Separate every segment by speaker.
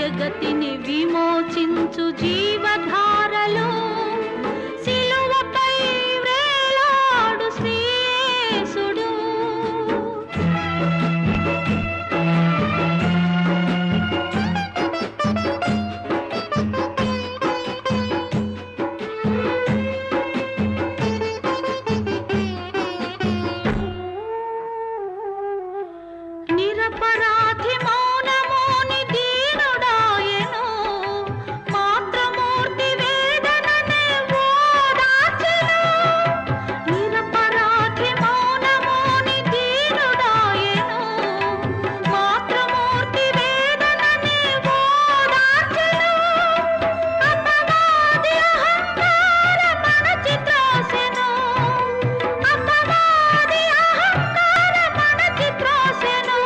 Speaker 1: జగతిని విమోచించు జీవధారలో సిలువపై వేలాడు శ్రీయేసుడు. నిరపరాధి మౌనమోని దీనుడాయెను, మాతృమూర్తి వేదననే ఓదార్చెను. నిరపరాధి మౌనమోని దీనుడాయెను, మాతృమూర్తి వేదననే ఓదార్చెను. అపవాది అహంకారం అణచిత్రోసెను, అపవాది అహంకారం అణచిత్రోసెను.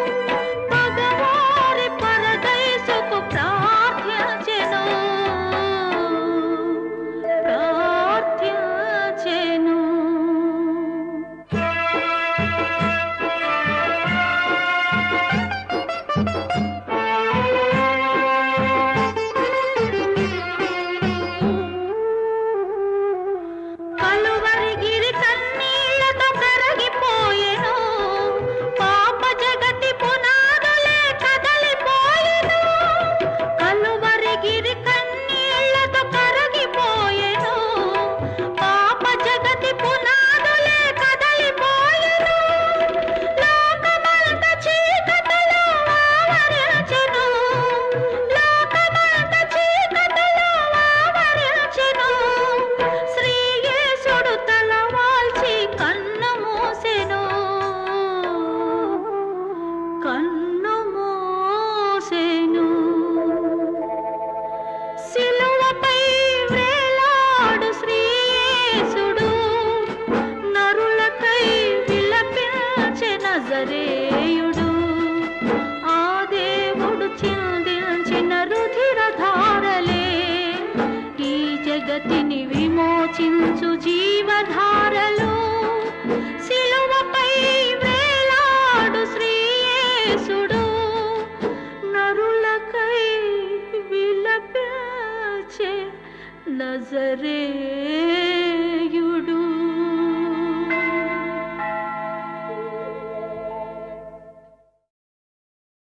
Speaker 1: భగవారి పరదైసుకు ప్రార్థించెను, ప్రార్థించెను. కలువరిగిరి కన్నీళ్లతో కరగిపోయెను, పాప జగతి పునాదులే కదలిపోయెను. కలువరిగిరి కన్నీళ్లతో కరగిపోయెను, పాప జగతి పునాదులే కదలిపోయెను. లోకమంత చీకటిలో ఆవరించెను, లోకమంత చీకటిలో ఆవరించెను. శ్రీయేసుడు తలవాల్చి కన్ను మూసెను, కన్ను మూసెను. సిలువపై వేలాడు శ్రీయేసుడు, నరులకై విలపించె నజరేయుడు. ఆ దేవుడు చిందించిన రుధిరధారలే ఈ జగతిని విమోచించు జీవధారలో సిలువపై వేలాడు శ్రీయేసుడు, నరులకై విలపించె నజరేయుడు.